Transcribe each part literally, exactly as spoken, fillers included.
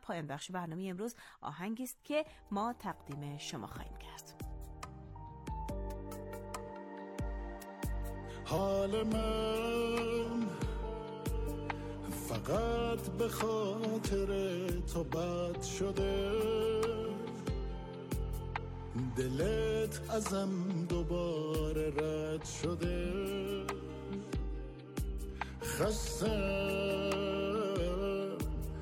پایان بخش برنامه امروز آهنگی است که ما تقدیم شما خواهیم کرد. حال من فقط به خاطر تو بد شده، دلت ازم دوباره رد شده. خستم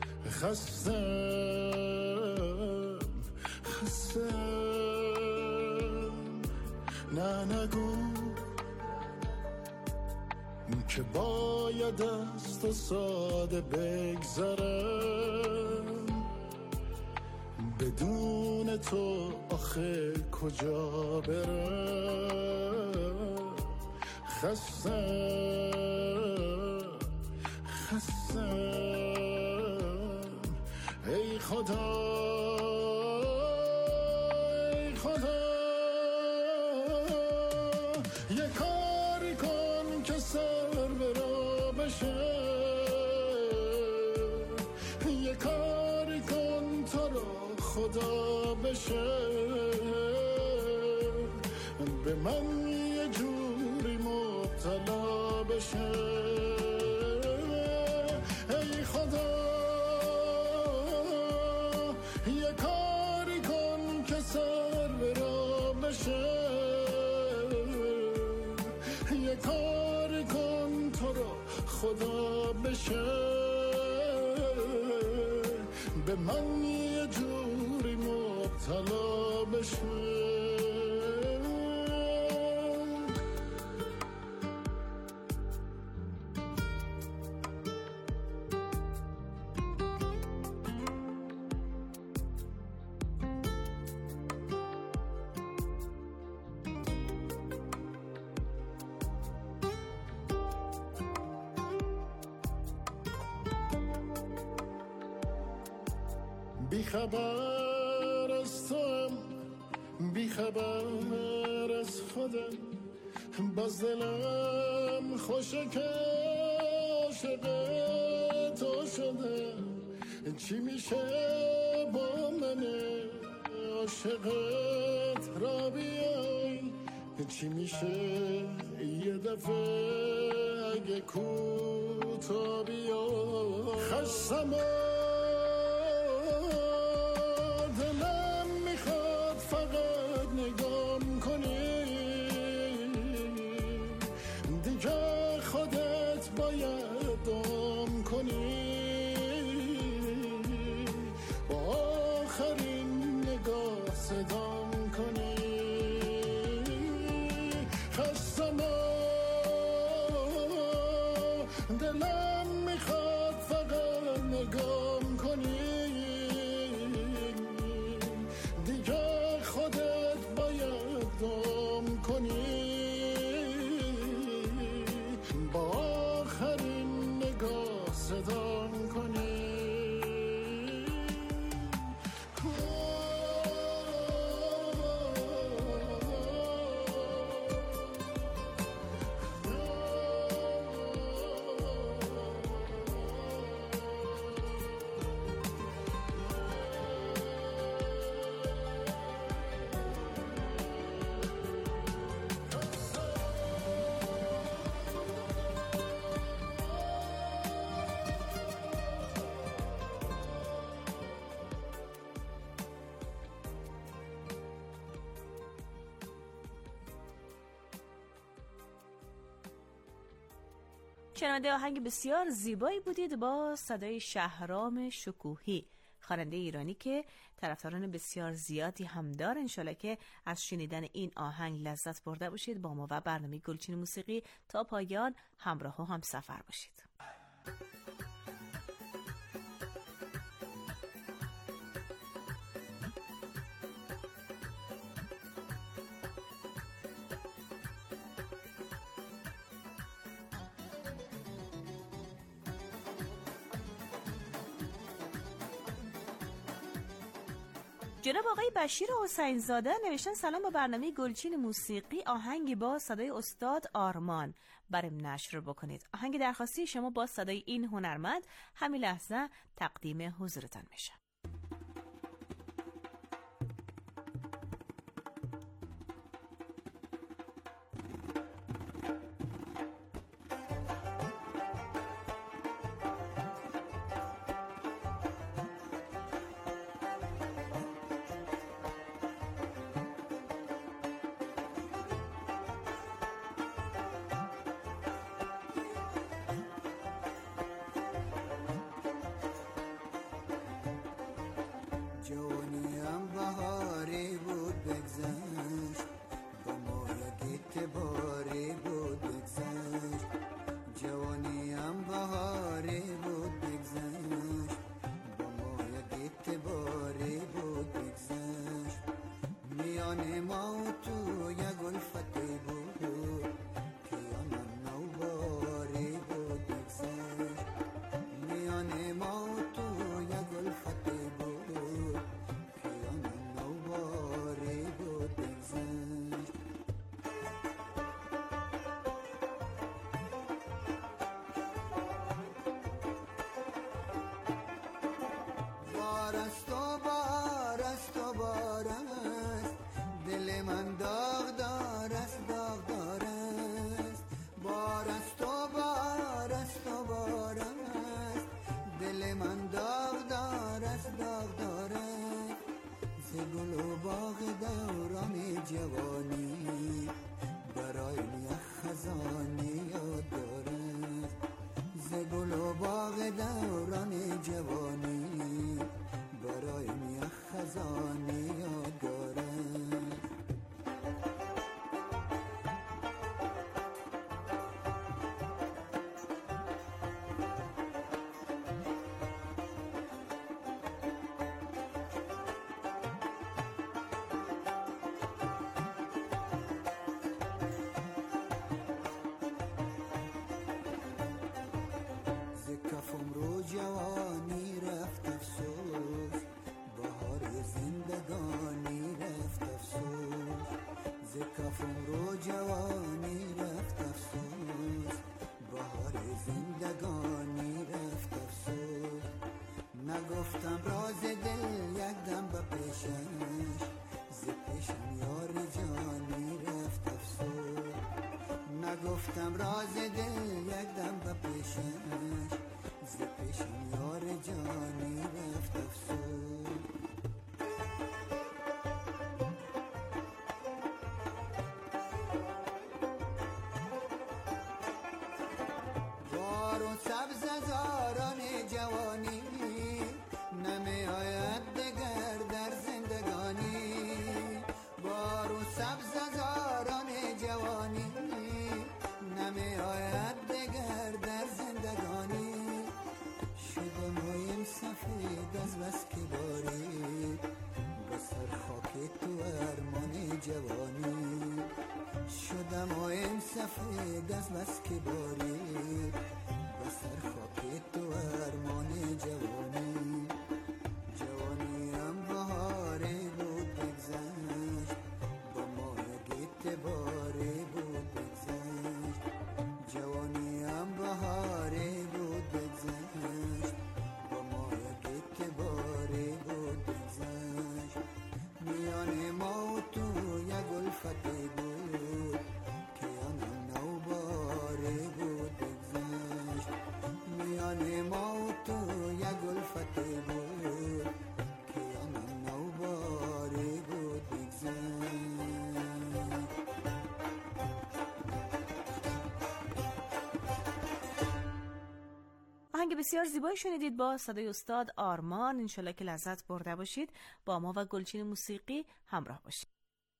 خستم خستم نه نگو که باید از تو ساده بگذرم، بدون تو آخه کجا برم. خستم خستم ای خدا ای خدا، یه کاری کن که سر به راه بشه، یه کاری کن تو رو خدا بشه، به من یه جوری مبتلا بشه. ای خدا یه کاری کن که سر به راه بشه، یه کاری کن تو رو خدا بشه، به من یه جوری مبتلا بشه. بی خبر از توام، بی خبر از خودم، باز دلم خوشه که عاشق تو شدم. چی میشه با من عاشقت را بیای، چی میشه یه دفعه اگه کوتا بیای. خستم شنونده آهنگ بسیار زیبایی بودید با صدای شهرام شکوهی، خواننده ایرانی که طرفداران بسیار زیادی هم داره. انشالله که از شنیدن این آهنگ لذت برده باشید. با ما و برنامه گلچین موسیقی تا پایان همراه و هم سفر باشید. جناب آقای بشیر حسین زاده نوشتن سلام، با برنامه گلچین موسیقی آهنگی با صدای استاد آرمان برام نشر بکنید. آهنگ درخواستی شما با صدای این هنرمند همین لحظه تقدیم حضورتان میشه. میان ما و تو یک الفتی بود که آنم نوباری بود بگذشت. میان ما و تو یک الفتی بود که آنم نوباری بود بگذشت. بارست و بارست و بارست دل من داغ دارست داغ دارست. بارست و بارست و بارست دل من داغ دارست داغ دارست. ز گل و باغ دوران جوانی برای یک خزانی یاد دارست. ز گل و باغ دوران جوانی برای یک خزانی یاد دارست. کفم رو جوانی رفت افسوس بهار زندگانی رفت افسوس. ز کفم رو جوانی رفت افسوس بهار زندگانی رفت افسوس. نگفتم راز دل یک دم به پیشش ز پیشم یار جانی رفت افسوس. نگفتم راز دل یک دم به پیشش ز پیشم یار جانی رفت افسوس. بار و سبز زاران جوانی نمی آید دگر در زندگانی. بار و سبز زاران جوانی نمی آید دگر در زندگانی. شده مویم سفید از بس که باری بسر خاک تو ارمان جوانی. شده مویم سفید از بس که باری بسر خاک تو ارمان جوانی. جوانی هم بهاری بود بگذشت با ما گیت باری بود بگذشت. جوانی هم بهاری بود بگذشت با ما گیت باری بود بگذشت. میان ما و تو یک الفتی بود که آنم نوباری بود بگذشت. میان ما و تو یک الفتی بود که آنم نوباری بود بگذشت. آهنگ بسیار زیبایی شنیدید با صدای استاد آرمان. انشالله که لذت برده باشید. با ما و گلچین موسیقی همراه باشید.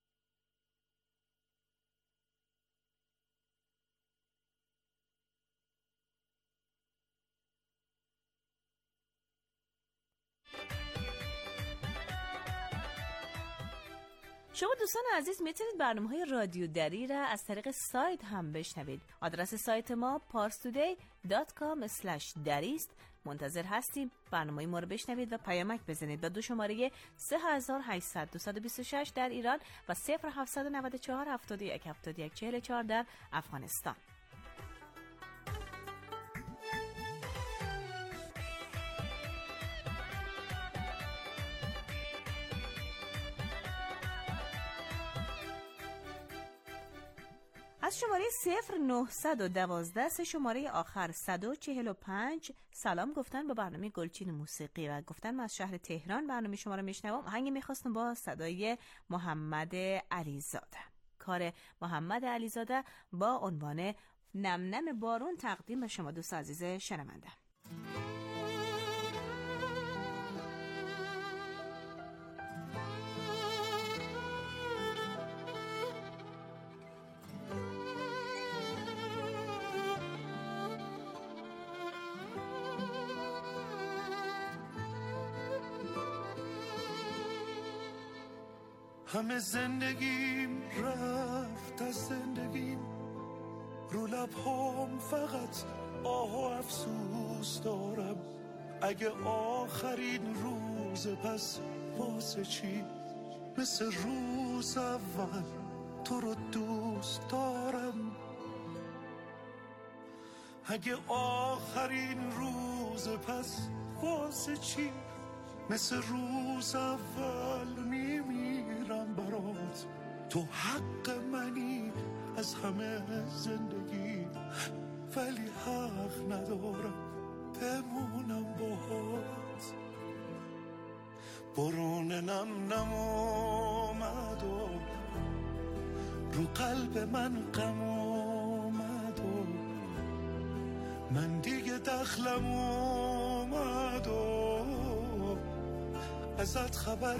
شما دوستان عزیز میتونید برنامه‌های رادیو دری را از طریق سایت هم بشنوید. آدرس سایت ما پارس تودی دات کام اسلش دری است. منتظر هستیم برنامه ما رو بشنوید و پیامک بزنید به دو شماره سه هزار و هشتصد دویست و بیست و شش در ایران و صفر هفتصد و نود و چهار هفتاد و یک هفتاد و یک چهل و چهار در افغانستان. از شماره صفر نهصد و دوازده سه شماره آخر صد و چهل و پنج سلام گفتن به برنامه گلچین موسیقی و گفتن من از شهر تهران برنامه شما رو میشنوم. آهنگ میخواستم با صدای محمد علیزاده. کار محمد علیزاده با عنوان نم نم بارون تقدیم به شما دوست عزیز شنونده. همه زندگیم رفت از زندگیم، رو لبهام فقط آه و افسوس دارم. اگه آخرین روز پس واسه چی؟ مثل روز اول تو رو دوست دارم. اگه آخرین روز پس واسه چی؟ مثل روز اول میمیرم برات. تو حق منی از همه زندگی، ولی حق ندارم بمونم باهات. بارون نم نم اومد و رو قلب من غم اومد و من دیگه دخلم اومد و ازت خبر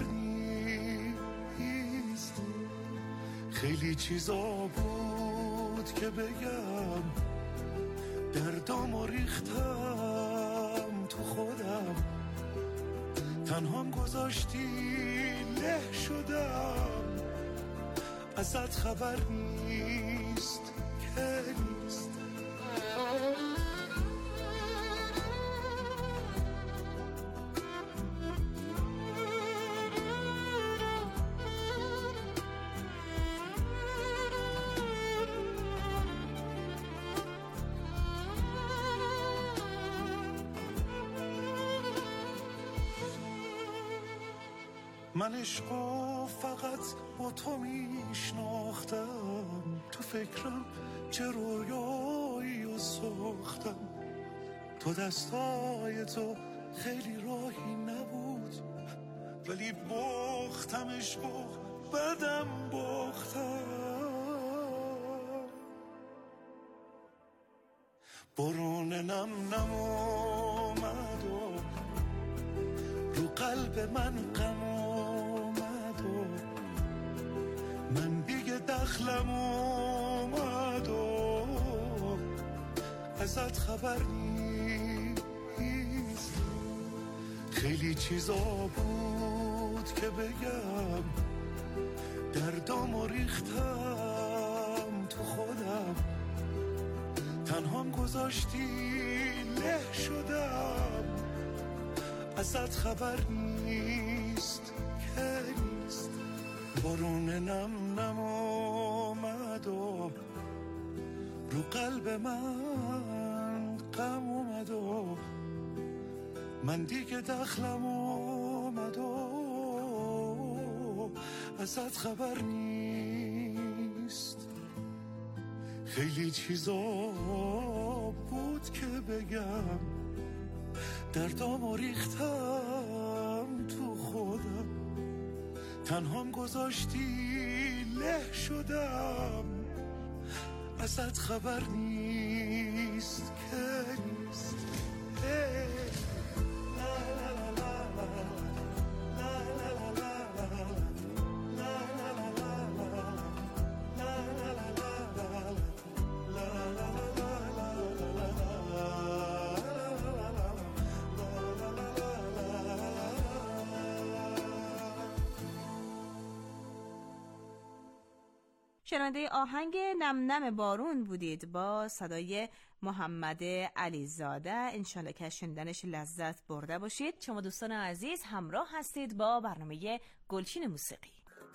نیست. خیلی چیزا بود که بگم، دردامو ریختم تو خودم، تنهام گذاشتی له شدم. ازت خبر نیست که نیست. من عشقو فقط با تو میشناختم، تو فکرم چه رویایی و ساختم. تو دستای تو خیلی راهی نبود، ولی باختم عشقو بدم باختم. بارون نم نم اومد و رو قلب من غم اومد و من دیگه دخلم اومد و ازت خبر نیست. خیلی چیزا بود که بگم، دردامو ریختم تو خودم، تنهام گذاشتی له شدم. ازت خبر نیست که نیست. بارون نم نم اومد و رو قلب من غم اومد و من دیگه دخلم اومد و ازت خبر نیست. خیلی چیزا بود که بگم، دردامو ریختم تو خودم، تنهام گذاشتی له شدم. ازت خبر نیست که نیست. شنونده آهنگ نم نم بارون بودید با صدای محمد علیزاده. انشالله که شنیدنش لذت برده باشید. شما دوستان عزیز همراه هستید با برنامه گلچین موسیقی.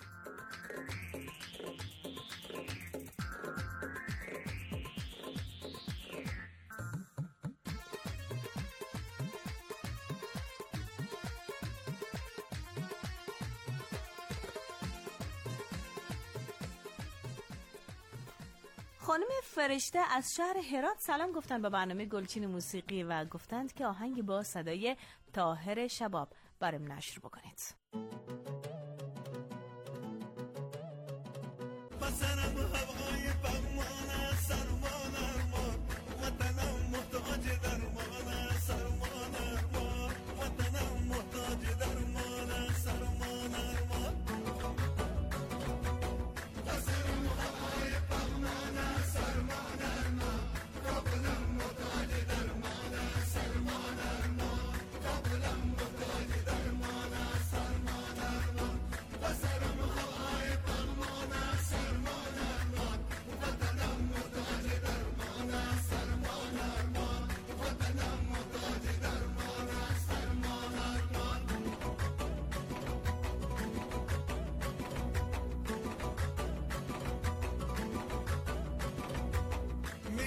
خانم فرشته از شهر هرات سلام گفتن با برنامه گلچین موسیقی و گفتند که آهنگ با صدای طاهر شباب برام نشر بکنید.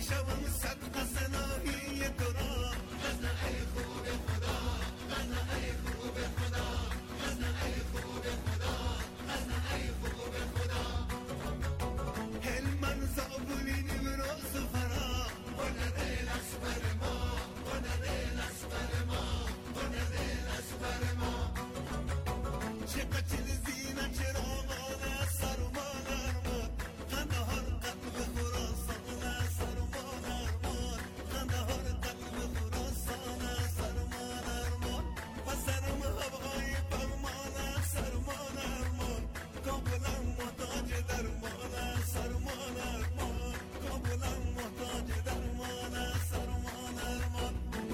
شوم صدقه سنایی تو را غزنه ای خوب خدا غزنه ای خوب خدا غزنه ای خوب خدا غزنه ای خوب خدا هلمن زابولین براس فرا ونده لسبر ما ونده لسبر ما ونده لسبر ما چه قتل زینه چراغان سرمان ارمان قندهار قلب خراسان سرمان ارمان قندهار قلب خراسان سرمان ارمان و سرم هوای پرمان سرمان ارمان کابلم محتاج درمان سرمان ارمان کابلم محتاج درمان سرمان ارمان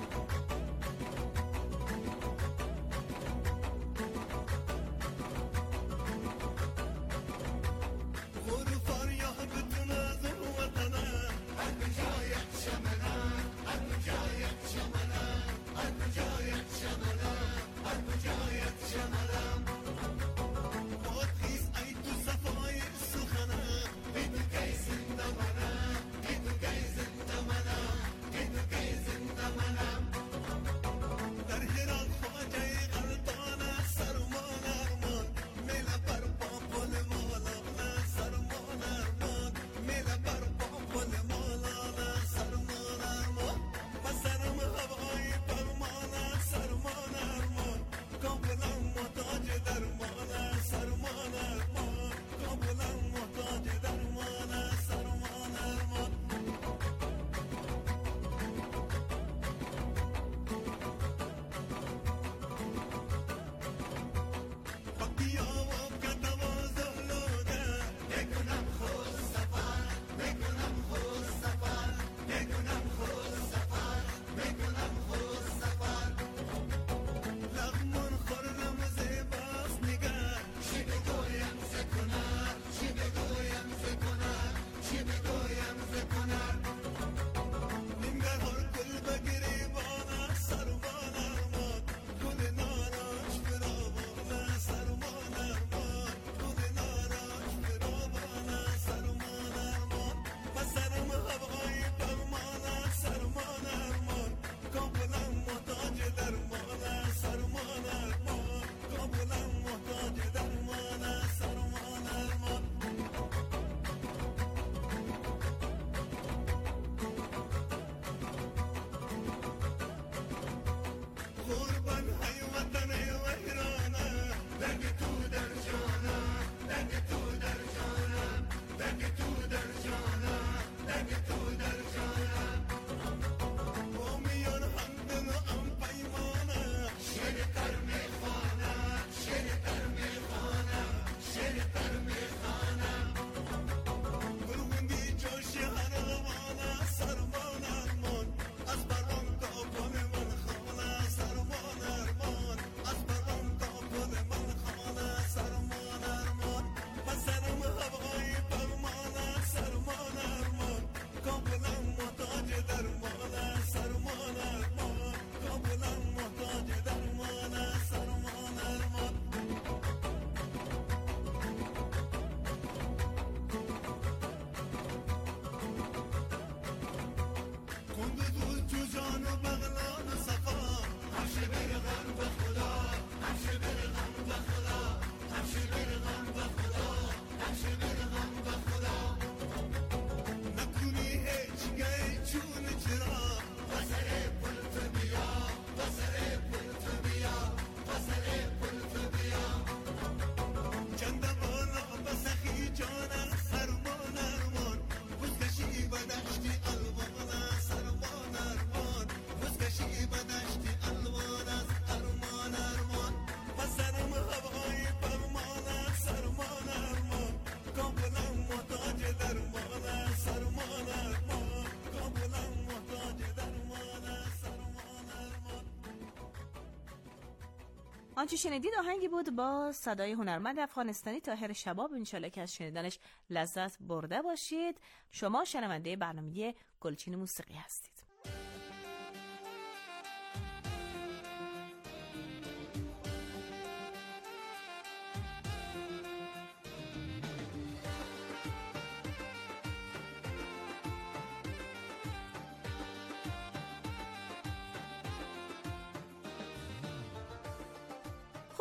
آنچه شنیدید آهنگی بود با صدای هنرمند افغانستانی طاهر شباب. انشالله که از شنیدنش لذت برده باشید. شما شنونده برنامه گلچین موسیقی هستید.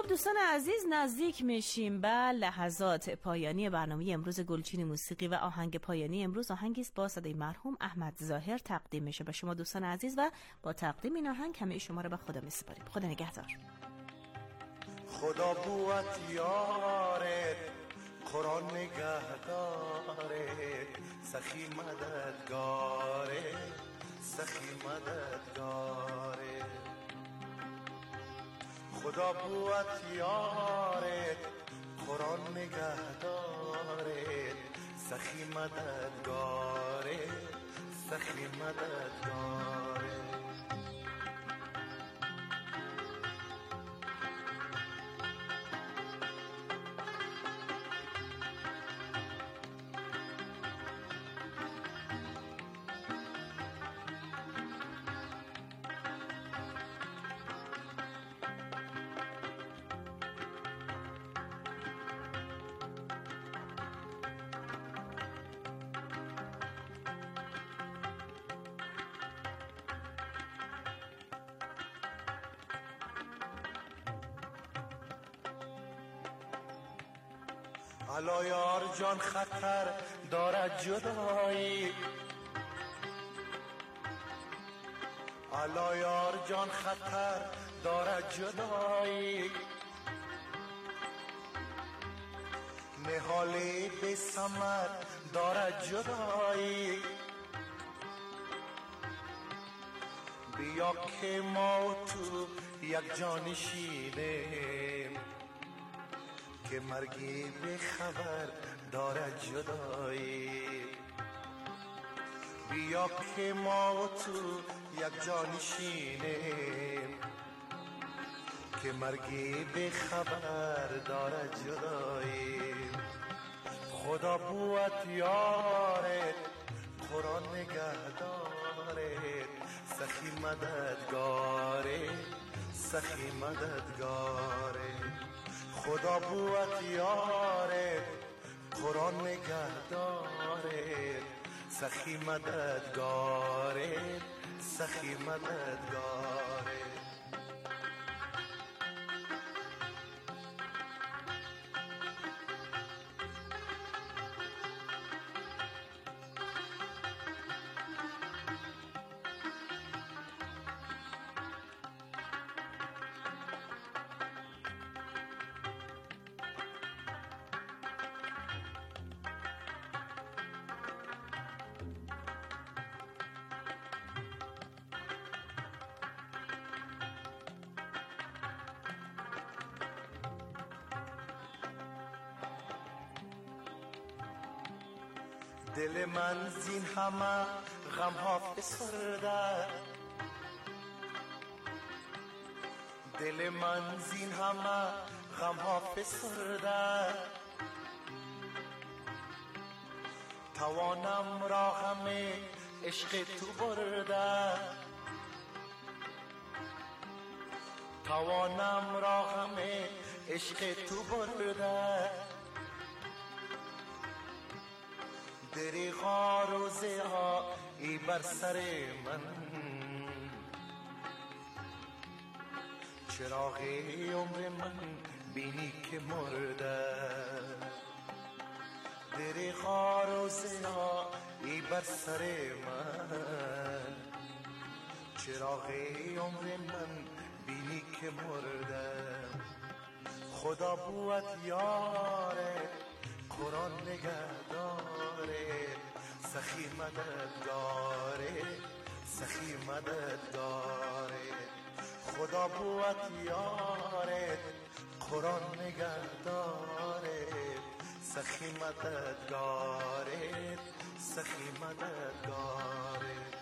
خب دوستان عزیز، نزدیک میشیم به لحظات پایانی برنامه امروز گلچین موسیقی و آهنگ پایانی امروز آهنگی است با صدای مرحوم احمد ظاهر تقدیم میشه به شما دوستان عزیز و با تقدیم این آهنگ همه شما رو به خدا میسپاریم. خدا نگهدار. خدا بوت یارت، قرآن نگهدارت، سخی مددگارت، سخی مددگارت. خدا بوت یارت، قرآن نگهدارت، سخی مددگارت، سخی مددگارت. الا یار جان خطر دارد جدایی، الا یار جان خطر دارد جدایی. نهالی بی ثمر دارد جدایی. بیا که ما و تو یک جانشینیم، که مرگی به خبر دارد جدایی. بیا که ما و تو یک جانشینیم، که مرگی به خبر دارد جدایی. خدا بوت یارت، قرآن نگهدارت، سخی مددگارت، سخی مددگارت. خدا بوت یارت، قرآن نگهدارت، سخی مددگارت، سخی مددگارت. دل من زین همه غم ها فسرده، دل من زین همه غم ها فسرده. توانم را غم عشق تو برده، توانم را غم عشق تو برده. دریغا روزه ها ای بر سر من، چراغ عمر من بینی که مرده. دریغا روزه ها ای بر سر من، چراغ عمر من بینی که مرده. خدا بوت یارت، قرآن نگهدارت، سخی مددگارت، سخی مددگارت. خدا بوت یارت، قرآن نگهدارت، سخی مددگارت، سخی مددگارت.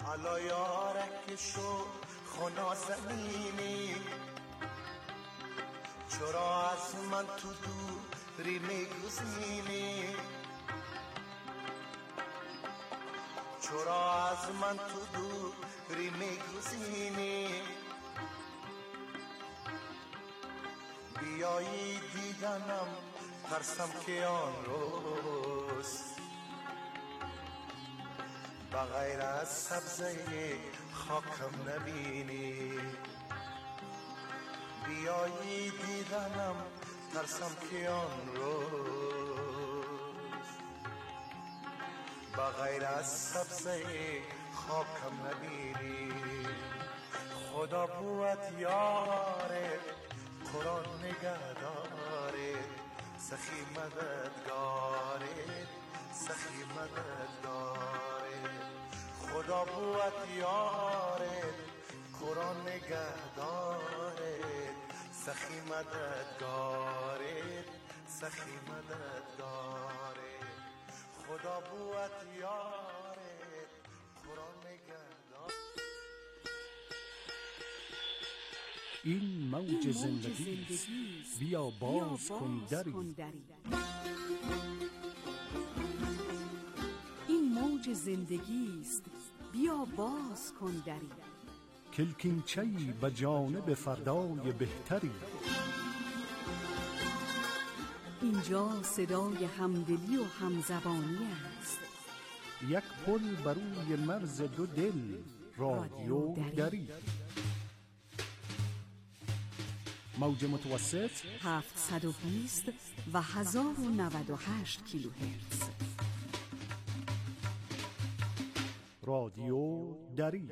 حالا یارک شو خنا زمینی چرا از من تو دوری میگزینی چرا از من تو دوری میگزینی بیایی دیدنم ترسم که آن روز بغیر از سبزه خاکم نبینی بیایی دیدنم ترسم که آن روز بغیر از سبزه خاکم نبینی خدا بود یاره قرآن نگهداره سخی مددگاره سخی مددگاره خدا بود یاره قرآن نگهداره سخی مددگاره سخی مددگاره خدا بود یاره قرآن نگهداره این موج زندگی است، بیا باز کن دری. این موج زندگی است، بیا باز کن دری. کلکینچه‌ای به جانب فردای بهتری. اینجا صدای همدلی و همزبانی است. یک پل بر روی مرز دو دل، رادیو دری. موج متوسط هفتصد و بیست و هزار و نود و هشت کیلوهرتز. رادیو دری.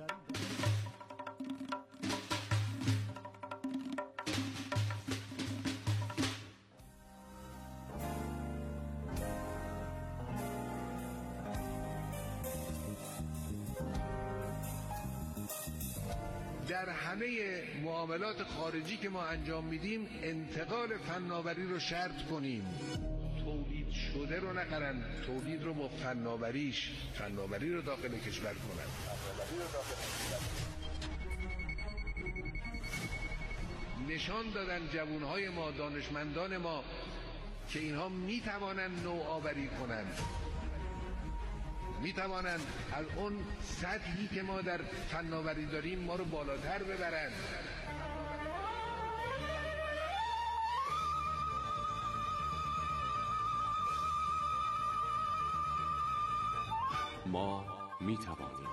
در همه معاملات خارجی که ما انجام میدیم انتقال فناوری رو شرط کنیم. تولید شده رو نخرن، تولید رو با فناوریش فناوری رو داخل کشور کنن. نشان دادن جوانهای ما، دانشمندان ما که اینها میتوانن نوآوری کنن، میتوانند از اون سطحی که ما در فناوری داریم ما رو بالاتر ببرند. ما میتوانیم.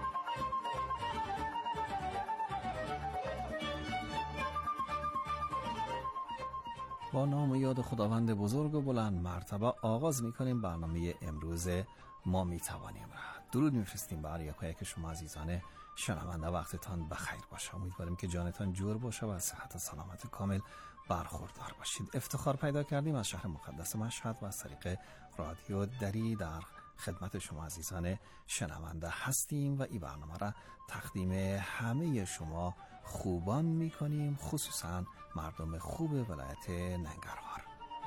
با نام و یاد خداوند بزرگ و بلند مرتبه آغاز میکنیم برنامه امروز ما میتوانیم را. درود میفرستیم بر یک و یک شما عزیزان شنونده. وقتتان بخیر باشه. امیدواریم که جانتان جور باشه و صحت و سلامت کامل برخوردار باشید. افتخار پیدا کردیم از شهر مقدس مشهد و از طریق رادیو دری در خدمت شما عزیزان شنونده هستیم و این برنامه را تقدیم همه شما خوبان میکنیم، خصوصا مردم خوب ولایت ننگرهار.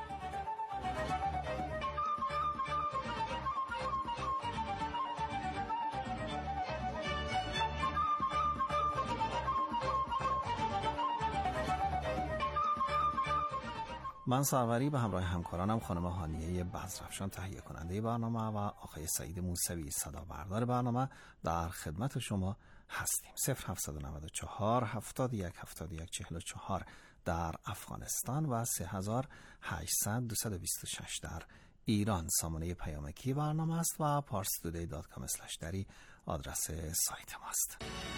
من سروری به همراه همکارانم خانم هانیه بزرفشان تهیه کننده برنامه و آقای سعید موسوی صدا بردار برنامه در خدمت شما هستیم. صفر هفتصد و نود و چهار هفتاد و یک هفتاد و یک چهل و چهار در افغانستان و سه هزار و هشتصد دویست و بیست و شش در ایران سامانه پیامکی برنامه است و پارس تودی دات کام اسلش دری آدرس سایت ماست.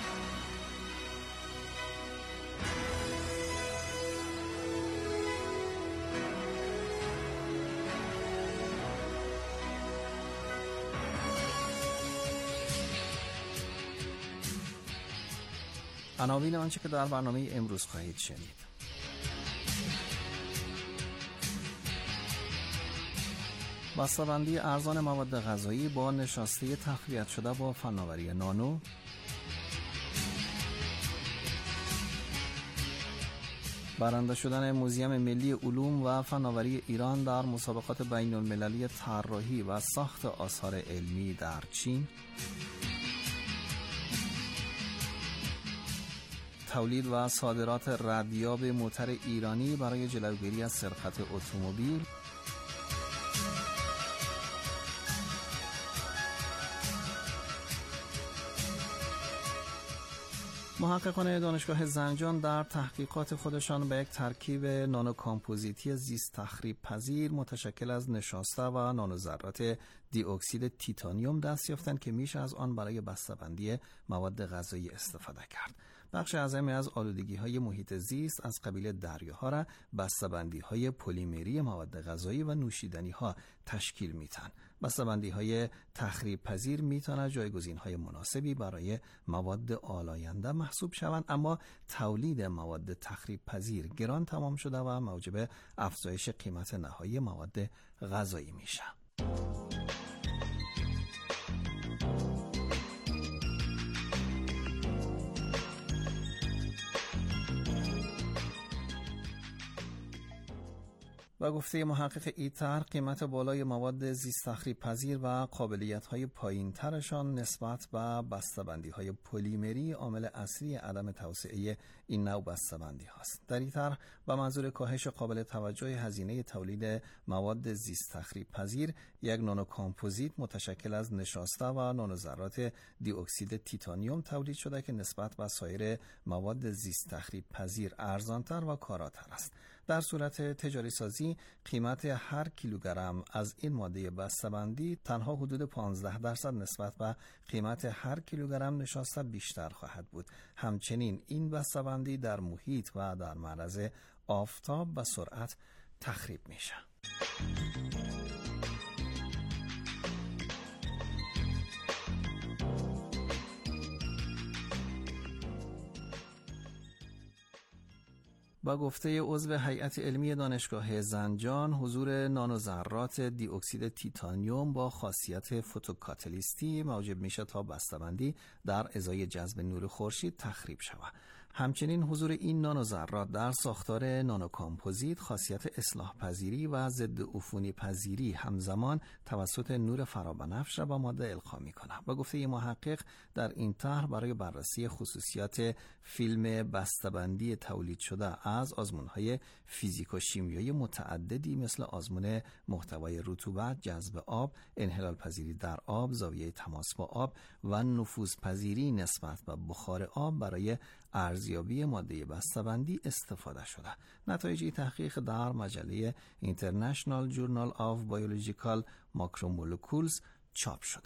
عناوین آنچه که در برنامه امروز خواهید شنید: بسته‌بندی ارزان مواد غذایی با نشاسته تقویت شده با فناوری نانو، برنده شدن موزیم ملی علوم و فناوری ایران در مسابقات بین المللی طراحی و ساخت آثار علمی در چین، تولید و صادرات ردیاب موتر ایرانی برای جلوگیری از سرقت اتومبیل. محققان دانشگاه زنجان در تحقیقات خودشان به یک ترکیب نانو کامپوزیتی زیست تخریب پذیر متشکل از نشاسته و نانوذرات دی اکسید تیتانیوم دست یافتند که میشه از آن برای بسته‌بندی مواد غذایی استفاده کرد. بخش اعظمی از آلودگی‌های محیط زیست از قبیل دریاها را بسته‌بندی‌های پلیمری مواد غذایی و نوشیدنی‌ها تشکیل می‌دهند. بسته‌بندی‌های تخریب پذیر می‌تواند جایگزین‌های مناسبی برای مواد آلاینده محسوب شوند، اما تولید مواد تخریب پذیر گران تمام شده و موجب افزایش قیمت نهایی مواد غذایی میشه. و گفته محقق ایتر، قیمت بالای مواد زیست تخریب پذیر و قابلیت‌های پایین‌ترشان نسبت به بسته‌بندی‌های پلیمری عامل اصلی عدم توسعه این نوع بسته‌بندی هاست. در این طرح به منظور کاهش قابل توجه هزینه تولید مواد زیست تخریب پذیر، یک نانو کامپوزیت متشکل از نشاسته و نانوذرات دی اکسید تیتانیوم تولید شده که نسبت به سایر مواد زیست تخریب پذیر ارزان‌تر و کاراتر است. در صورت تجاری سازی قیمت هر کیلوگرم از این ماده بسته‌بندی تنها حدود پانزده درصد نسبت به قیمت هر کیلوگرم نشاسته بیشتر خواهد بود. همچنین این بسته‌بندی در محیط و در معرض آفتاب و سرعت تخریب میشه. با گفته عضو هیئت علمی دانشگاه زنجان، حضور نانوذرات دی اکسید تیتانیوم با خاصیت فوتوکاتالیستی موجب میشه تا بسته‌بندی در ازای جذب نور خورشید تخریب شود. همچنین حضور این نانوذرات در ساختار نانوکامپوزیت خاصیت اصلاح پذیری و ضد عفونی پذیری همزمان توسط نور فرابنفش را با ماده القا می‌کنه. با گفته محقق، در این طرح برای بررسی خصوصیات فیلم بسته‌بندی تولید شده از آزمون‌های فیزیک و شیمیایی متعددی مثل آزمون محتوای رطوبت، جذب آب، انحلال پذیری در آب، زاویه تماس با آب و نفوذ پذیری نسبت به بخار آب برای ارزیابی ماده بسته‌بندی استفاده شده. نتایج تحقیق در مجله International Journal of Biological Macromolecules چاپ شده.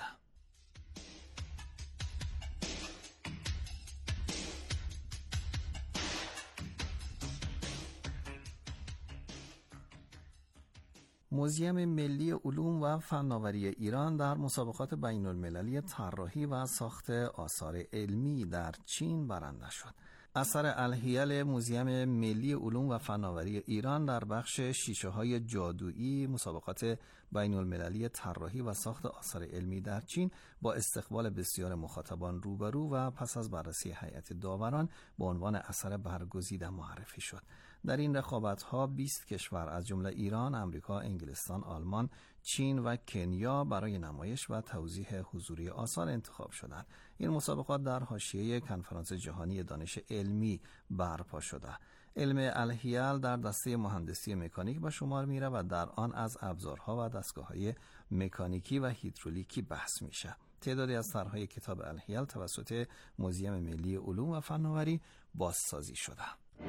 موزیم ملی علوم و فناوری ایران در مسابقات بین المللی طراحی و ساخت آثار علمی در چین برنده شد. اثر الهیل موزیم ملی علوم و فناوری ایران در بخش شیشه‌های جادویی مسابقات بین المللی طراحی و ساخت آثار علمی در چین با استقبال بسیار مخاطبان روبرو و پس از بررسی هیئت داوران به عنوان اثر برگزیده معرفی شد. در این رقابت‌ها بیست کشور از جمله ایران، آمریکا، انگلستان، آلمان، چین و کنیا برای نمایش و توضیح حضوری آثار انتخاب شدند. این مسابقات در حاشیه کنفرانس جهانی دانش علمی برپا شده. علم الهیل در دسته مهندسی مکانیک به شمار میره و در آن از ابزارها و دستگاه‌های مکانیکی و هیدرولیکی بحث میشه. تعدادی از طرح‌های کتاب الهیل توسط موزیم ملی علوم و فناوری بازسازی شده.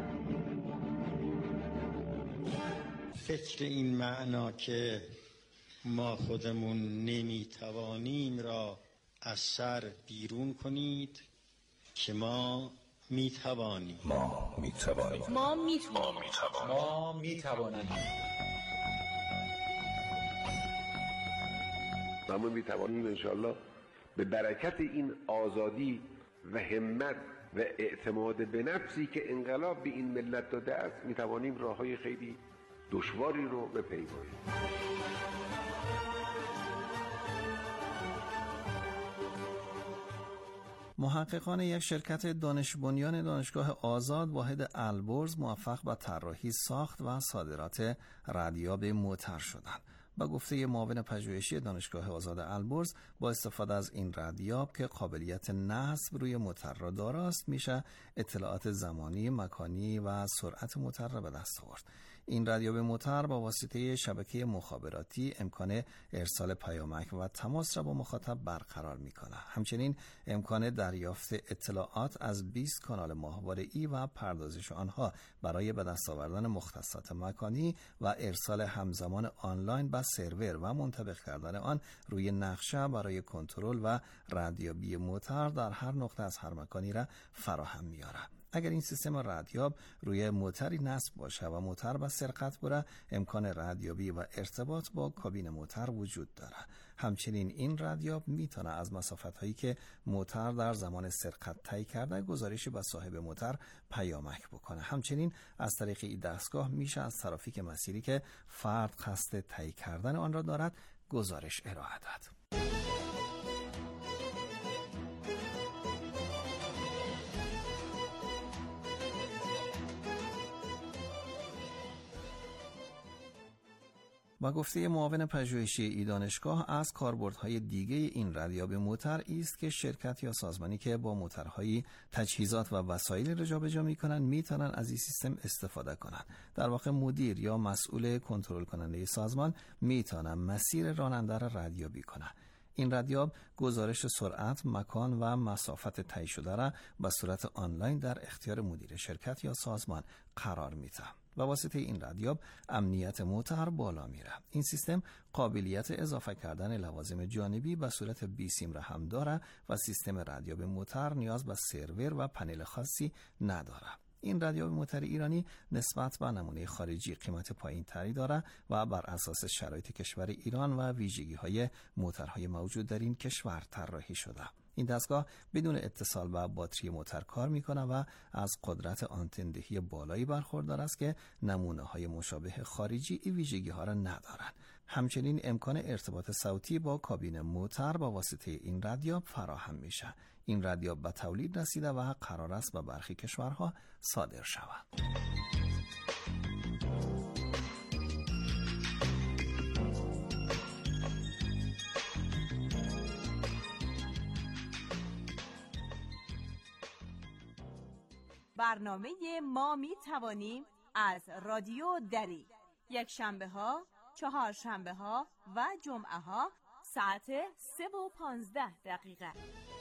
فکر این معنا که ما خودمون نمیتوانیم را از سر بیرون کنید که ما میتوانیم. ما میتوانیم. ما میتوانیم. ما میتوانیم. ما میتوانیم انشاءالله به برکت این آزادی و همت و اعتماد به نفسی که انقلاب به این ملت داده است میتوانیم راههای خیلی دشواری رو بپیماییم. محققان یک شرکت دانش بنیان دانشگاه آزاد واحد البرز موفق به طراحی، ساخت و صادرات ردیاب موتر شدند. با گفته معاون پژوهشی دانشگاه آزاد البرز، با استفاده از این ردیاب که قابلیت نصب روی موتر را داراست، میشه اطلاعات زمانی، مکانی و سرعت موتر را به دست آورد. این ردیاب موتر با واسطه شبکه مخابراتی امکان ارسال پیامک و تماس را با مخاطب برقرار میکنه. همچنین امکان دریافت اطلاعات از بیست کانال ماهواره‌ای و پردازش آنها برای به دست آوردن مختصات مکانی و ارسال همزمان آنلاین به سرور و منطبق کردن آن روی نقشه برای کنترل و ردیابی موتر در هر نقطه از هر مکانی را فراهم میاره. اگر این سیستم ردیاب روی موتری نصب باشه و موتر به سرقت بره، امکان ردیابی و ارتباط با کابین موتر وجود داره. همچنین این ردیاب میتونه از مسافت‌هایی که موتر در زمان سرقت طی کرده گزارشی به صاحب موتر پیامک بکنه. همچنین از طریق این دستگاه میشه از ترافیک مسیری که فرد قصد طی کردن آن را دارد گزارش ارائه داد. با گفته معاون پژوهشی ای دانشگاه، از کاربردهای دیگه این ردیاب موتر است که شرکت یا سازمانی که با موترهای تجهیزات و وسایل را جابجا میکنن میتونن از این سیستم استفاده کنن. در واقع مدیر یا مسئول کنترل کننده سازمان میتونه مسیر راننده را ردیابی کنه. این ردیاب گزارش سرعت، مکان و مسافت طی شده را به صورت آنلاین در اختیار مدیر شرکت یا سازمان قرار میده. با واسطه این ردیاب امنیت موتر بالا میره. این سیستم قابلیت اضافه کردن لوازم جانبی به صورت بی سیم را هم داره و سیستم ردیاب موتر نیاز به سرور و پنل خاصی نداره. این ردیاب موتر ایرانی نسبت به نمونه خارجی قیمت پایین تری داره و بر اساس شرایط کشور ایران و ویژگی های موترهای موجود در این کشور طراحی شده. این دستگاه بدون اتصال به باتری موتر کار میکنه و از قدرت آنتندهی بالایی برخوردار است که نمونه های مشابه خارجی این ویژگی ها را ندارند. همچنین امکان ارتباط صوتی با کابین موتر با واسطه این ردیاب فراهم میشه. این ردیاب به تولید رسیده و قرار است به برخی کشورها صادر شود. برنامه ما می توانیم از رادیو دری یک شنبه ها، چهار شنبه ها و جمعه ها ساعت سه و پانزده دقیقه.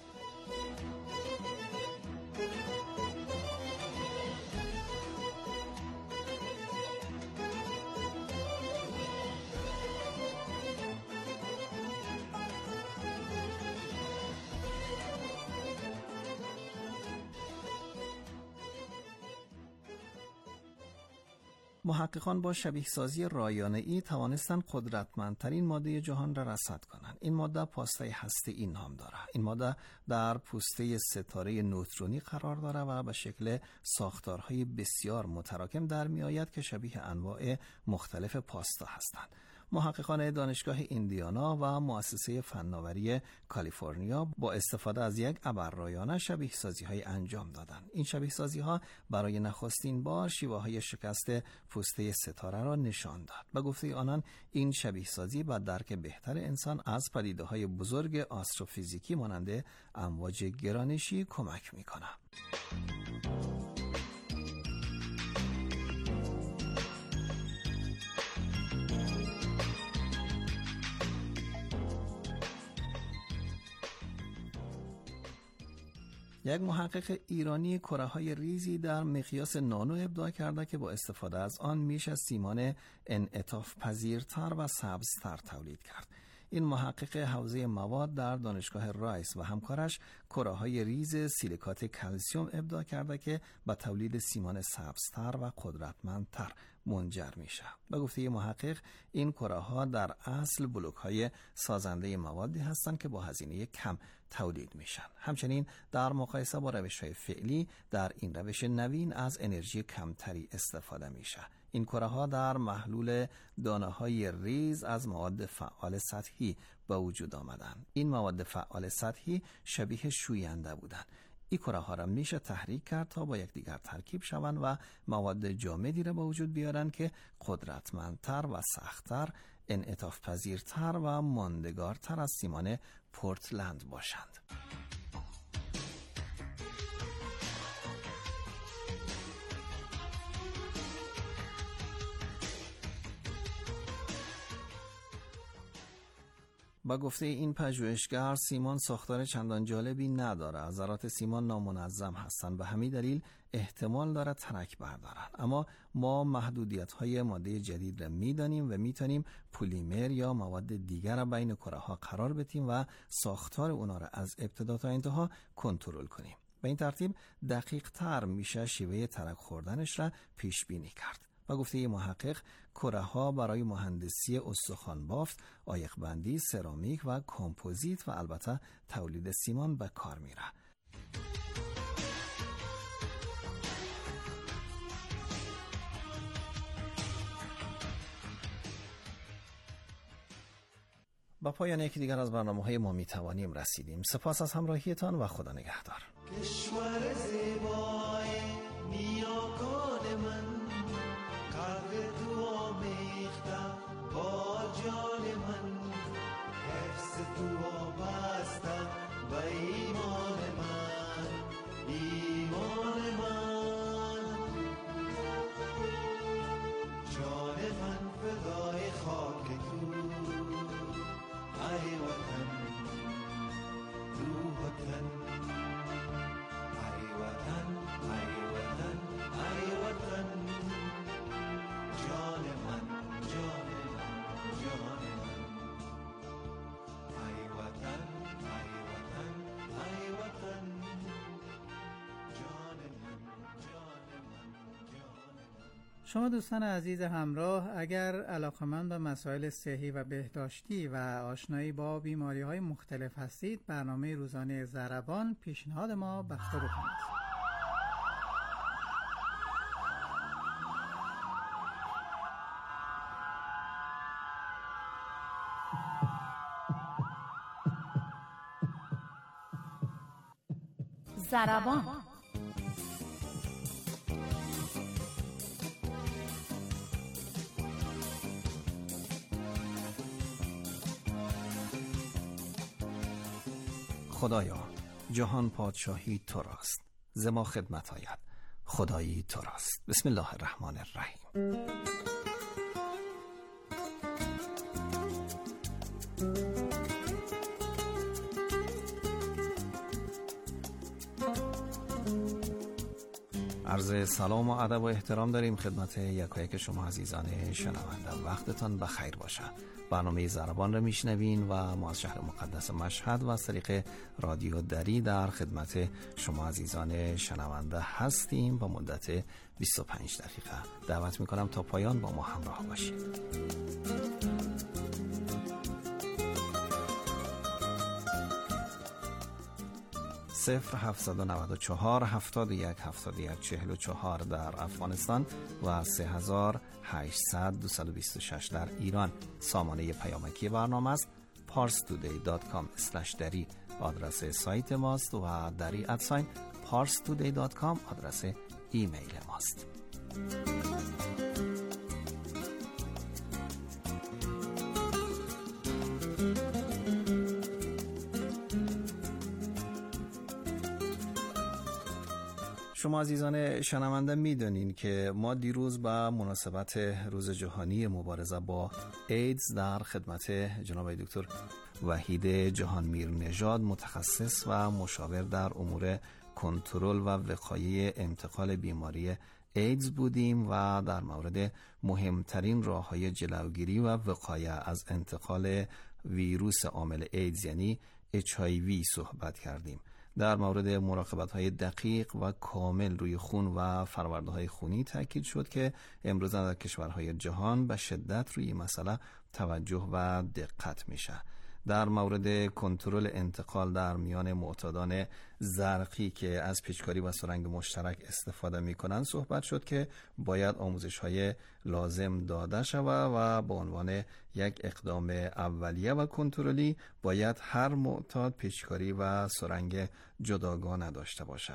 محققان با شبیه سازی رایانه‌ای توانستند قدرتمندترین ماده جهان را رصد کنند. این ماده پاسته هسته‌ای نام دارد. این ماده در پوسته ستاره نوترونی قرار دارد و به شکل ساختارهای بسیار متراکم در میآید که شبیه انواع مختلف پاستا هستند. محققان دانشگاه ایندیانا و مؤسسه فناوری کالیفرنیا با استفاده از یک ابر رایانه شبیه سازی های انجام دادند. این شبیه سازی ها برای نخستین بار شیوه های شکست پوسته ستاره را نشان داد. به گفته آنان این شبیه سازی با درک بهتر انسان از پدیده های بزرگ آستروفیزیکی مانند امواج گرانشی کمک می‌کند. یک محقق ایرانی کره‌های ریزی در مقیاس نانو ابداع کرده که با استفاده از آن میشه سیمان انعطاف پذیرتر و سبزتر تولید کرد. این محقق حوزه مواد در دانشگاه رایس و همکارش کره‌های ریز سیلیکات کلسیم ابداع کرده که به تولید سیمان سبزتر و قدرتمندتر منجر میشه. به گفته محقق این کره‌ها در اصل بلوک‌های سازنده موادی هستند که با هزینه کم تولید میشن. همچنین در مقایسه با روش‌های فعلی در این روش نوین از انرژی کمتری استفاده میشه. این کره‌ها در محلول دانه‌های ریز از مواد فعال سطحی به وجود آمدند. این مواد فعال سطحی شبیه شوینده بودند. این کره‌ها را میشه تحریک کرد تا با یکدیگر ترکیب شوند و مواد جامدی را به وجود بیارن که قدرتمندتر و سخت‌تر انعطاف پذیرتر و ماندگارتر از سیمان پورتلند باشند. با گفته این پژوهشگر، سیمان ساختار چندان جالبی نداره. ذرات سیمان نامنظم هستند، به همین دلیل احتمال داره ترک بردارن. اما ما محدودیت‌های ماده جدید را می‌دانیم و می‌تونیم پلیمر یا مواد دیگر را بین کره‌ها قرار بدیم و ساختار اونا را از ابتدا تا انتها کنترل کنیم. به این ترتیب دقیق تر میشه شیوه ترک خوردنش را پیش بینی کرد. و گفته یه محقق، کره ها برای مهندسی استخوان بافت، عایق بندی، سرامیک و کامپوزیت و البته تولید سیمان به کار میره. با پایان یکی دیگر از برنامه‌های ما میتوانیم رسیدیم. سپاس از همراهیتان و خدا نگهدار. کشور زیبای نیاکان من، قلب تو آمیختم با جان من، حفظ تو وابستم و ایمان من، ایمان من، جان من فدای خاک تو، ای وطن، روح وطن، ای وطن، ای وطن، ای وطن، جان من، جان من، جان من، ای وطن، ای وطن، ای وطن، جان من، جان من، جان من. شما دوستان عزیز همراه، اگر علاقه‌مند به مسائل صحی و بهداشتی و آشنایی با بیماری‌های مختلف هستید، برنامه روزانه ضربان پیشنهاد ما به خودتان است. ضربان خدایا، جهان پادشاهی تو راست، ز ما خدمت آید خدایی تو راست. بسم الله الرحمن الرحیم. عرض سلام و ادب و احترام داریم خدمت یکایک شما عزیزان شنونده. وقتتان بخیر باشه. برنامه ضربان را میشنوین و ما از شهر مقدس مشهد و از طریق رادیو دری در خدمت شما عزیزان شنونده هستیم با مدت بیست و پنج دقیقه. دعوت میکنم تا پایان با ما همراه باشید. صفر هفتصد و نود و چهار هفتاد و یک هفتاد و یک چهل و چهار در افغانستان و سه هزار هشتصد دویست و بیست و شش در ایران. سامانه پیامکی برنامه است پارس تودی دات کام اسلش دری آدرس سایت ماست و دری ادساین پارس تودی دات کام آدرس ایمیل ماست. شما عزیزان شنونده میدونین که ما دیروز با مناسبت روز جهانی مبارزه با ایدز در خدمت جناب دکتر وحید جهانمیر نژاد، متخصص و مشاور در امور کنترل و وقایع انتقال بیماری ایدز بودیم و در مورد مهمترین راه‌های جلوگیری و وقایع از انتقال ویروس عامل ایدز یعنی اچ آی وی صحبت کردیم. در مورد مراقبت‌های دقیق و کامل روی خون و فرورده‌های خونی تاکید شد که امروز در کشورهای جهان به شدت روی مسئله توجه و دقت میشه. در مورد کنترل انتقال در میان معتادان زرقی که از پیچکاری و سرنگ مشترک استفاده میکنن صحبت شد که باید آموزش‌های لازم داده شود و به عنوان یک اقدام اولیه و کنترلی باید هر معتاد پیچکاری و سرنگ جداگانه داشته باشه.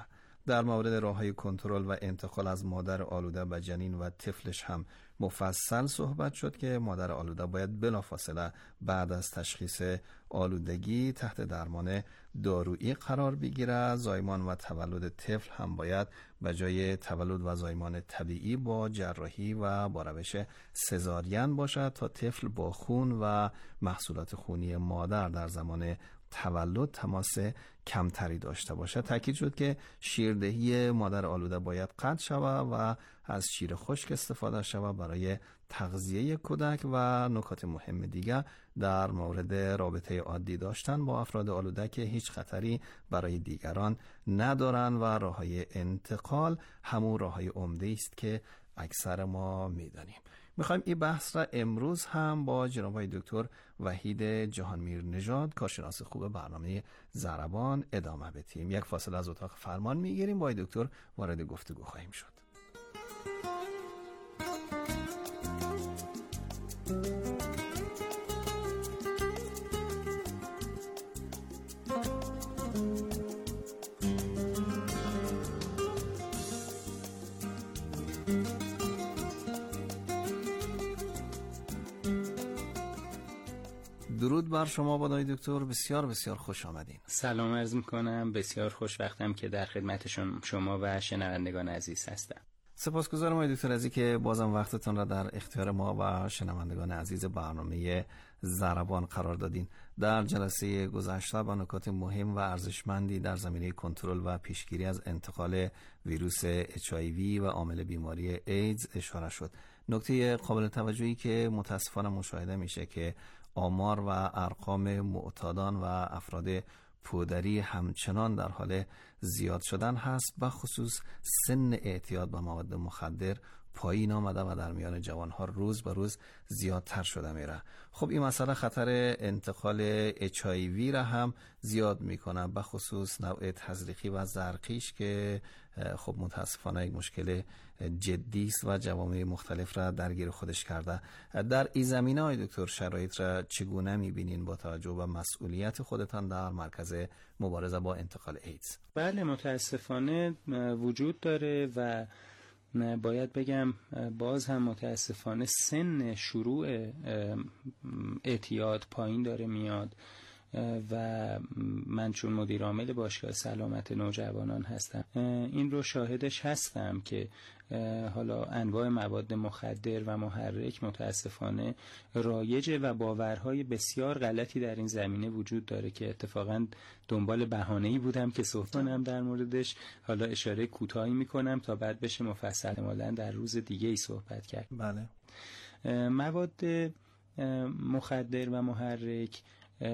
در مورد راه‌های کنترل و انتقال از مادر آلوده به جنین و طفلش هم مفصل صحبت شد که مادر آلوده باید بلافاصله بعد از تشخیص آلودگی تحت درمان دارویی قرار بگیره. زایمان و تولد طفل هم باید به جای تولد و زایمان طبیعی با جراحی و با روش سزارین باشد تا طفل با خون و محصولات خونی مادر در زمان تولد تماس کمتری داشته باشد. تاکید شد که شیردهی مادر آلوده باید قطع شود و از شیر خشک استفاده شود برای تغذیه کودک. و نکات مهم دیگر در مورد رابطه عادی داشتن با افراد آلوده که هیچ خطری برای دیگران ندارند و راههای انتقال همون راههای عمده است که اکثر ما میدانیم. میخوایم این بحث را امروز هم با جناب آقای دکتر وحید جهانمیر نژاد کارشناس خوب برنامه ضربان ادامه بدیم. یک فاصله از اتاق فرمان میگیریم، با آقای دکتر وارد گفتگو خواهیم شد. درود بر شما بادای دکتر، بسیار بسیار خوش آمدین. سلام عرض میکنم، بسیار خوشوقتم که در خدمت شما و شنوندگان عزیز هستم. سپاسگزارم آقای دکتر از اینکه بازم وقتتون را در اختیار ما و شنوندگان عزیز برنامه ضربان قرار دادین. در جلسه گذشته با نکات مهم و ارزشمندی در زمینه کنترل و پیشگیری از انتقال ویروس اچ آی وی و عامل بیماری ایدز اشاره شد. نکته قابل توجهی که متاسفانه مشاهده میشه که آمار و ارقام معتادان و افراد پودری همچنان در حال زیاد شدن هست، به خصوص سن اعتیاد به مواد مخدر پایین آمده و در میان جوانها روز به روز زیادتر شده میره. خب این مسئله خطر انتقال اچ آی وی را هم زیاد میکنه، به خصوص نوع تزریقی و زرقیش که خب متاسفانه یک مشکل جدی است و جوامع مختلف را درگیر خودش کرده. در این زمینه های دکتر شرایط را چگونه میبینین با توجه به مسئولیت خودتان در مرکز مبارزه با انتقال ایدز؟ بله، متاسفانه وجود داره و باید بگم باز هم متاسفانه سن شروع اعتیاد پایین داره میاد و من چون مدیر عامل باشگاه سلامت نوجوانان هستم این رو شاهدش هستم که حالا انواع مواد مخدر و محرک متاسفانه رایجه و باورهای بسیار غلطی در این زمینه وجود داره که اتفاقا دنبال بهانه‌ای بودم که صحبت کنم در موردش. حالا اشاره کوتاهی میکنم تا بعد بشه مفصل احتمالاً در روز دیگه ای صحبت کرد. بله. مواد مخدر و محرک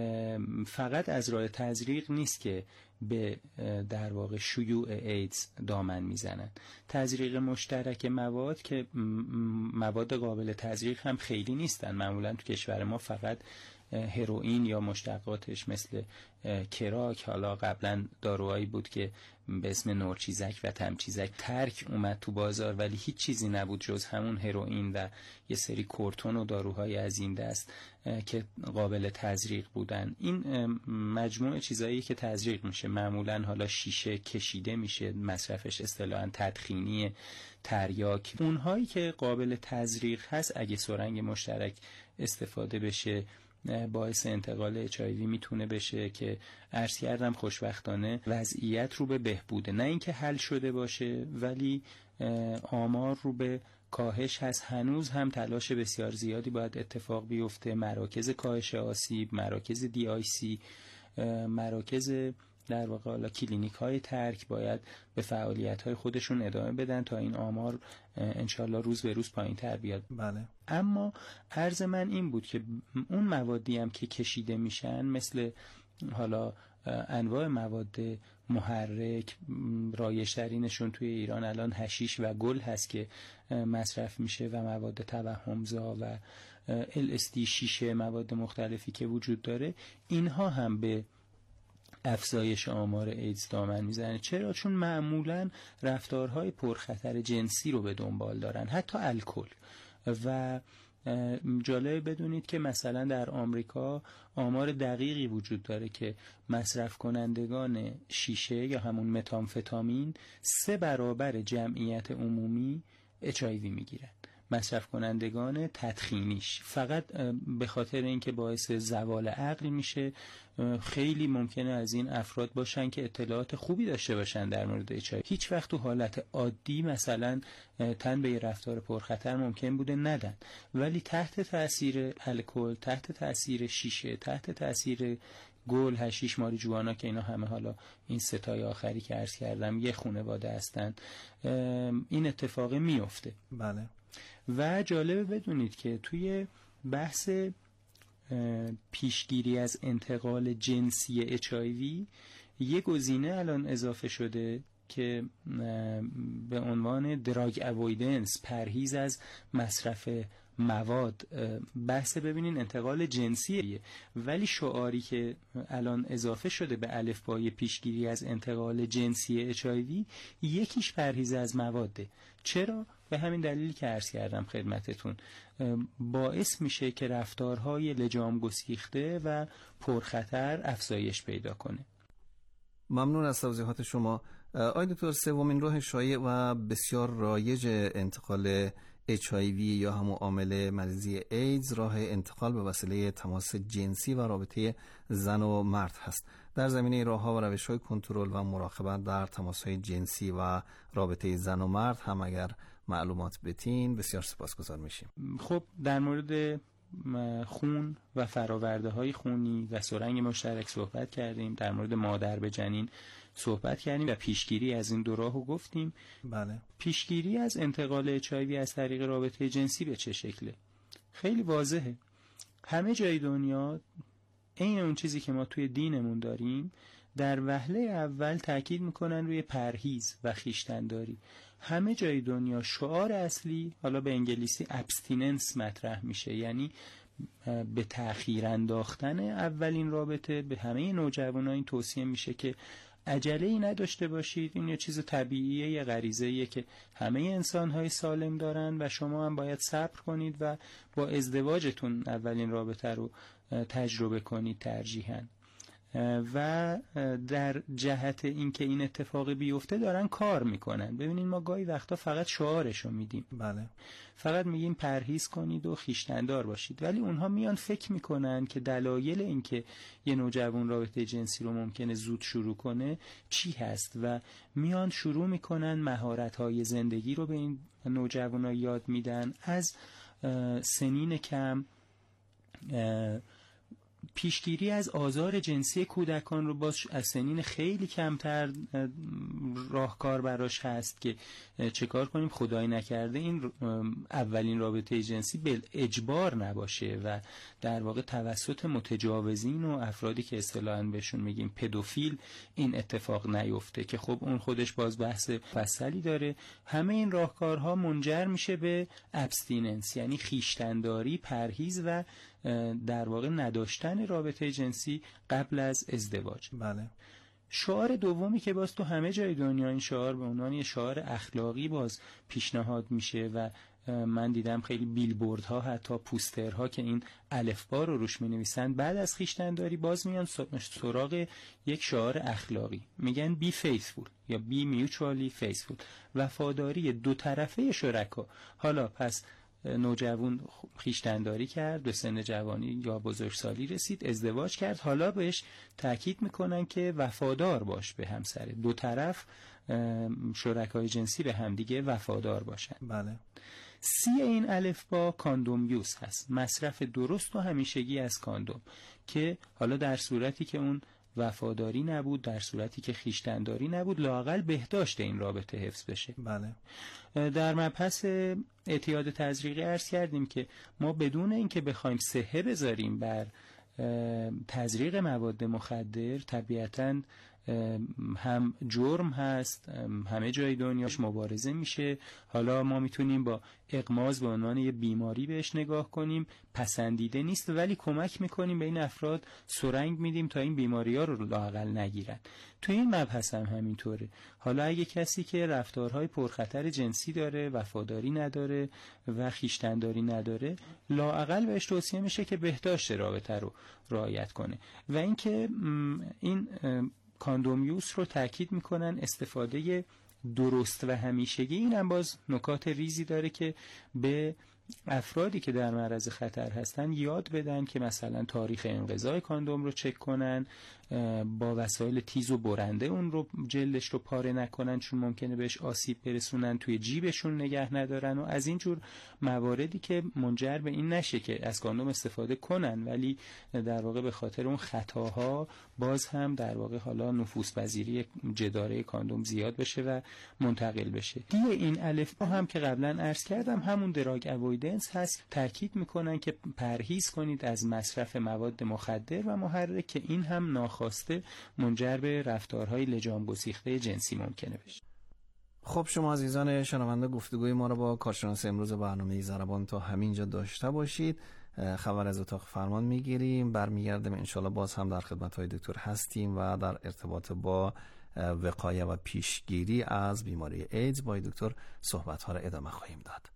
فقط از راه تزریق نیست که به در واقع شیوع ایدز دامن میزنن. تزریق مشترک مواد که مواد قابل تزریق هم خیلی نیستن، معمولا تو کشور ما فقط هروئین یا مشتقاتش مثل کراک، حالا قبلا داروهایی بود که به اسم نورچیزک و تمچیزک ترک اومد تو بازار ولی هیچ چیزی نبود جز همون هروئین و یه سری کورتون و داروهای از این دست که قابل تزریق بودن. این مجموعه چیزایی که تزریق میشه، معمولا حالا شیشه کشیده میشه، مصرفش اصطلاحاً تدخینی، تریاک. اونهایی که قابل تزریق هست اگه سرنگ مشترک استفاده بشه باعث انتقال اچ آی وی میتونه بشه که عرض کردم خوشبختانه وضعیت رو به بهبوده، نه اینکه حل شده باشه ولی آمار رو به کاهش هست. هنوز هم تلاش بسیار زیادی باید اتفاق بیفته. مراکز کاهش آسیب، مراکز دی آی سی، مراکز در واقع حالا کلینیک های ترک باید به فعالیت های خودشون ادامه بدن تا این آمار انشالله روز به روز پایین تر بیاد. بله. اما عرض من این بود که اون موادی هم که کشیده میشن مثل حالا انواع مواد محرک، رایج‌ترینشون توی ایران الان حشیش و گل هست که مصرف میشه و مواد توهمزا و ال اس دی، شیشه، مواد مختلفی که وجود داره، اینها هم به افزایش آمار ایدز دامن میزنه. چرا؟ چون معمولا رفتارهای پرخطر جنسی رو به دنبال دارن، حتی الکل. و جالب بدونید که مثلا در آمریکا آمار دقیقی وجود داره که مصرف کنندگان شیشه یا همون متامفتامین سه برابر جمعیت عمومی اچ آی وی میگیرن. مصرف کنندگان تدخینیش فقط به خاطر اینکه باعث زوال عقل میشه. خیلی ممکنه از این افراد باشن که اطلاعات خوبی داشته باشن در مورد اچ آی وی، هیچ وقت تو حالت عادی مثلا تن به رفتار پرخطر ممکن بوده ندن، ولی تحت تاثیر الکل، تحت تاثیر شیشه، تحت تاثیر گل، حشیش، ماریجوانا که اینا همه حالا این ستای آخری که عرض کردم یه خانواده هستن، این اتفاق میفته. بله. و جالبه بدونید که توی بحث پیشگیری از انتقال جنسی اچ آی وی یه گزینه الان اضافه شده که به عنوان دراگ اوایدنس، پرهیز از مصرف مواد. بحث ببینین انتقال جنسیه، ولی شعاری که الان اضافه شده به الفبای پیشگیری از انتقال جنسی اچ آی وی یکیش پرهیز از مواده. چرا؟ به همین دلیلی که عرض کردم خدمتتون، باعث میشه که رفتارهای لجام گسیخته و پرخطر افزایش پیدا کنه. ممنون از توضیحات شما. آقای دکتر، سومین راه شایع و بسیار رایج انتقال اچ آی وی یا همون عامل مریضی ایدز راه انتقال به وسیله تماس جنسی و رابطه زن و مرد هست. در زمینه راه‌ها و روش‌های کنترل و مراقبت در تماس‌های جنسی و رابطه زن و مرد هم اگر معلومات بتین بسیار سپاسگزار میشیم. خب در مورد خون و فراورده های خونی و سرنگ مشترک صحبت کردیم، در مورد مادر به جنین صحبت کردیم و پیشگیری از این دو راهو گفتیم. بله. پیشگیری از انتقال اچ آی وی از طریق رابطه جنسی به چه شکله؟ خیلی واضحه. همه جای دنیا این اون چیزی که ما توی دینمون داریم در وهله اول تاکید میکنن روی پرهیز و خویشتن‌داری. همه جای دنیا شعار اصلی حالا به انگلیسی ابستیننس مطرح میشه، یعنی به تأخیر انداختن اولین رابطه. به همه نوجوانان این توصیه میشه که عجله‌ای نداشته باشید، این یه چیز طبیعیه، یه غریزه‌ایه که همه انسان‌های سالم دارن و شما هم باید صبر کنید و با ازدواجتون اولین رابطه رو تجربه کنید ترجیحاً. و در جهت اینکه این اتفاق بیفته دارن کار میکنن. ببینید ما گاهی وقتا فقط شعارشو میدیم، بله، فقط میگیم پرهیز کنید و خویشتن‌دار باشید، ولی اونها میان فکر میکنن که دلایل اینکه یه نوجوان رابطه جنسی رو ممکنه زود شروع کنه چی هست و میان شروع میکنن مهارت‌های زندگی رو به این نوجوانا یاد میدن. از سنین کم پیشگیری از آزار جنسی کودکان رو باز از سنین خیلی کمتر راهکار براش هست که چه کار کنیم خدای نکرده این اولین رابطه جنسی به اجبار نباشه و در واقع توسط متجاوزین و افرادی که اصطلاحاً بهشون میگیم پدوفیل این اتفاق نیفته که خب اون خودش باز بحث فصلی داره. همه این راهکارها منجر میشه به ابستیننس، یعنی خویشتن‌داری، پرهیز و در واقع نداشتن رابطه جنسی قبل از ازدواج. بله. شعار دومی که باز تو همه جای دنیا این شعار به عنوان یه شعار اخلاقی باز پیشنهاد میشه و من دیدم خیلی بیلبوردها حتی پوسترها که این الفبا رو روش می‌نویسن بعد از خویشتن‌داری باز میان سراغ یک شعار اخلاقی، میگن بی فیثفول یا بی میوچوالی فیثفول، وفاداری دو طرفه شرکا. حالا پس نوجوان خویشتن‌داری کرد، به سن جوانی یا بزرگسالی رسید، ازدواج کرد، حالا بهش تاکید میکنن که وفادار باش به همسر، دو طرف شرکای جنسی به همدیگه وفادار باشن. بله. سی این الفبا کاندوم یوز هست، مصرف درست و همیشگی از کاندوم، که حالا در صورتی که اون وفاداری نبود، در صورتی که خویشتن‌داری نبود، لااقل بهداشت این رابطه حفظ بشه. بله. در مبحث اعتیاد تزریقی عرض کردیم که ما بدون اینکه بخوایم صحه بذاریم بر تزریق مواد مخدر، طبیعتاً هم جرم هست، همه جای دنیاش مبارزه میشه. حالا ما میتونیم با اغماض به عنوان یه بیماری بهش نگاه کنیم، پسندیده نیست ولی کمک میکنیم به این افراد، سرنگ میدیم تا این بیماری ها رو لااقل نگیرن. تو این مبحث هم همینطوره. حالا اگه کسی که رفتارهای پرخطر جنسی داره، وفاداری نداره و خویشتن‌داری نداره، لااقل بهش توصیه میشه که بهداشت رابطه رو رعایت کنه. و اینکه این کاندومیوس رو تاکید میکنن استفاده درست و همیشگی. این هم باز نکات ریزی داره که به افرادی که در معرض خطر هستن یاد بدن که مثلا تاریخ انقضای کاندوم رو چک کنن، با وسایل تیز و برنده اون رو جلدش رو پاره نکنن چون ممکنه بهش آسیب برسونن، توی جیبشون نگه ندارن و از اینجور مواردی که منجر به این نشه که از کاندوم استفاده کنن ولی در واقع به خاطر اون خطاها باز هم در واقع حالا نفوذپذیری جداره کاندوم زیاد بشه و منتقل بشه. دی این الفبا هم که قبلا عرض کردم همون دراگ اوایدنس هست. تاکید میکنن که پرهیز کنید از مصرف مواد مخدر و محرک که این هم ناخواسته منجر به رفتارهای لجام گسیخته جنسی ممکنه بشه. خب شما عزیزان شنونده گفتگوی ما رو با کارشناس امروز برنامه ضربان تا همینجا داشته باشید. خبر از اتاق فرمان میگیریم، برمیگردیم انشالله باز هم در خدمت های دکتر هستیم و در ارتباط با وقایه و پیشگیری از بیماری ایدز با دکتر صحبت ها را ادامه خواهیم داد.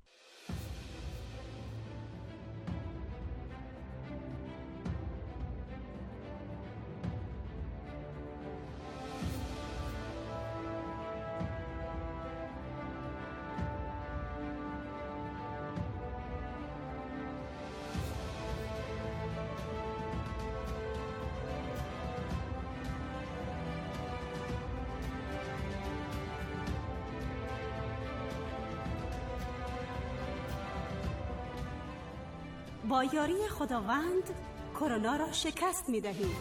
با یاری خداوند کرونا را شکست می‌دهیم.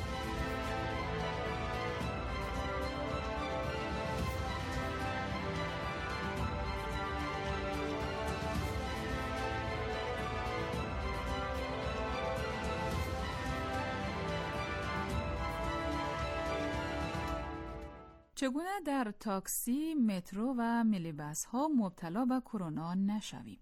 چگونه در تاکسی، مترو و مینیبس ها مبتلا به کرونا نشویم؟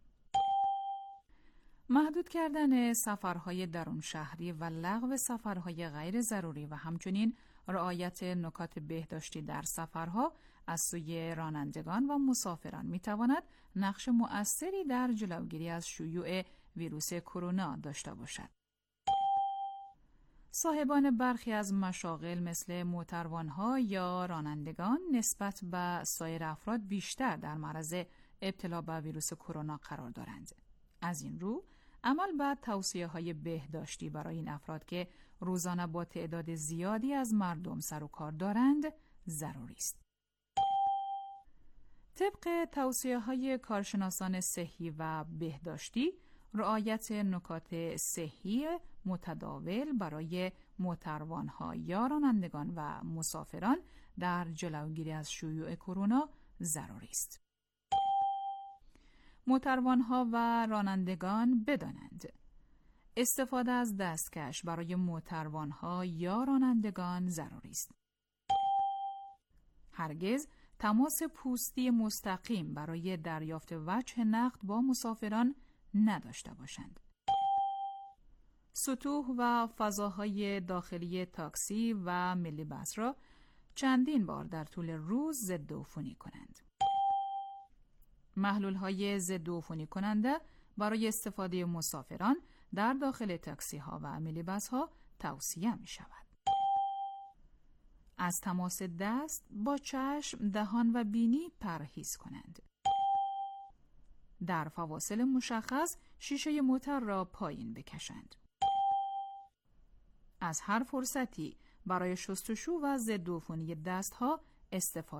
محدود کردن سفرهای درون شهری و لغو سفرهای غیر ضروری و همچنین رعایت نکات بهداشتی در سفرها از سوی رانندگان و مسافران میتواند نقش مؤثری در جلوگیری از شیوع ویروس کرونا داشته باشد. صاحبان برخی از مشاغل مثل موتروانها یا رانندگان نسبت به سایر افراد بیشتر در معرض ابتلا به ویروس کرونا قرار دارند. از این رو عمل بر توصیه‌های بهداشتی برای این افراد که روزانه با تعداد زیادی از مردم سر و کار دارند ضروری است. طبق توصیه‌های کارشناسان صحی و بهداشتی، رعایت نکات صحی متداول برای موتروانها یا رانندگان و مسافران در جلوگیری از شیوع کرونا ضروری است. موتروانها و رانندگان بدانند استفاده از دستکش برای موتروانها یا رانندگان ضروری است. هرگز تماس پوستی مستقیم برای دریافت وجه نقد با مسافران نداشته باشند. سطوح و فضاهای داخلی تاکسی و مینیبس را چندین بار در طول روز ضد عفونی کنند. محلول‌های ضد عفونی کننده برای استفاده مسافران در داخل تاکسی ها و مینیبس ها توصیه می شود. از تماس دست با چشم، دهان و بینی پرهیز کنند. در فواصل مشخص شیشه موتر را پایین بکشند. از هر فرصتی برای شستشو و ضد عفونی دست‌ها استفاده